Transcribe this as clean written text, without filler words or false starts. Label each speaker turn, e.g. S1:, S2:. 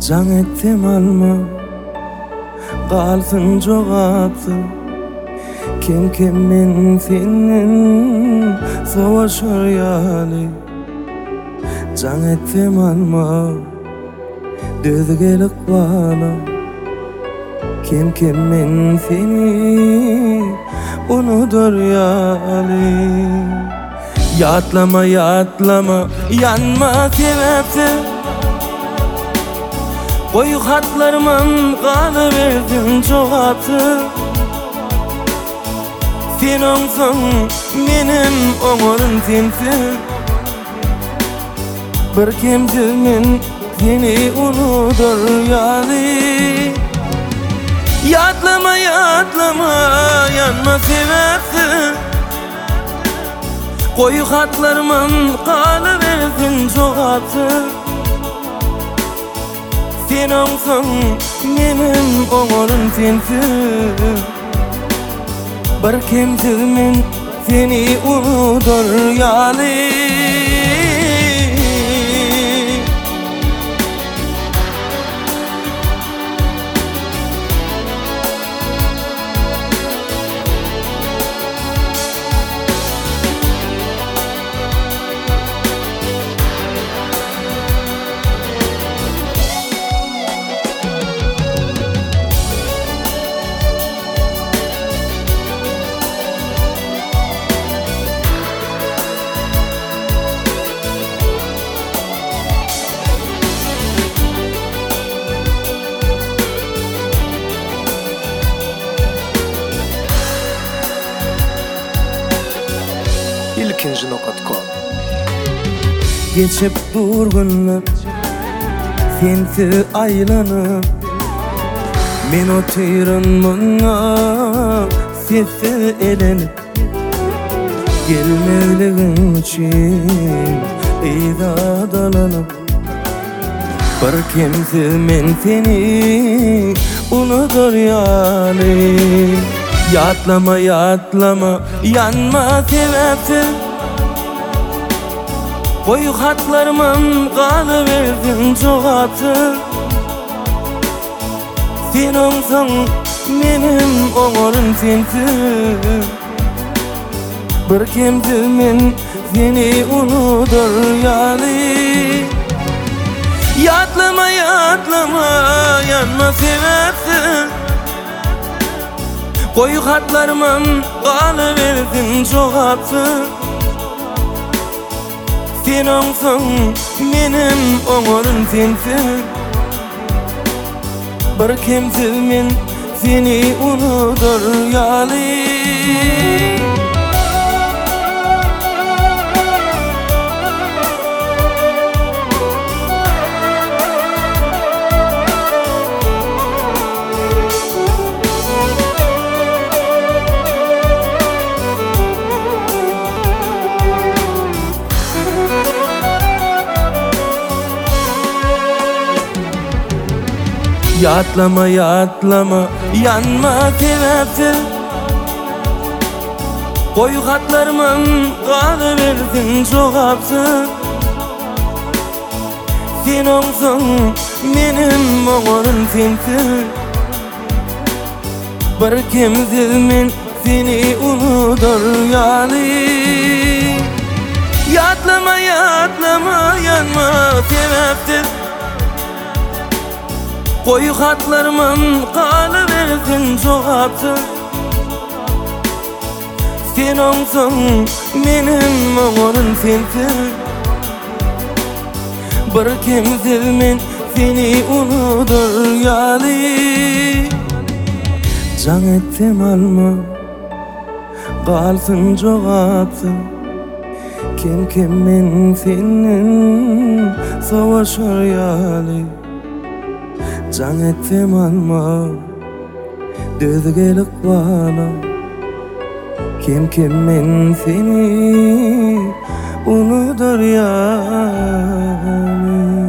S1: Can ettim alma, kalsın cevapsız. Kim kimin senin savaşır yani. Can ettim alma, düz gelip bana. Kim kimin seni unutur yani. Yatlama yatlama, yanma sebepsiz. Koyu hatlarımın kalıverdin cevapsız. Sen olsan benim umurum sensiz. Bir kimsenin seni unutur yani. Yatlama yatlama, yanma sebepsiz. Koyu hatlarımın kalıversin cevapsız. Sen olsan benim umurum sensiz. Bir kimsenin seni unutur yani.
S2: İlkinci.com.
S1: Geçip dur günler, sensiz aylanıp. Men otuyrun buna, sessiz elenip. Gelmezligin için izadalanıp. Bir kimsiz men seni unutur yani. Yatlama yatlama, yanma sebepsiz. Koyu hatlarımın kalıverdin cevapsız. Sen olsan benim umurum sensiz. Bir kimsenin seni unutur yani. Yatlama yatlama, yanma sebepsiz. Koyu hatlarımın kalıversin cevapsız. Sen olsan benim umurum sensiz. Bir kimsenin seni unutur yani. Yatlama yatlama, yanma sebepsiz. Koyu hatlarımın kalıversin cevapsız. Sen olsan benim umurum sensiz. Bir kimsenin seni unutur yani. Yatlama yatlama, yanma sebepsiz. Koyu hatlarımın kalıversin cevapsız. Sen olsan benim umurum sensiz. Bir kimsenin seni unutur yani. Can ettim alma, kalsın cevapsız. Kim kimin senin savaşır yani. Can ettim alma, düz gelip bana. Kim kimin seni unutur yani.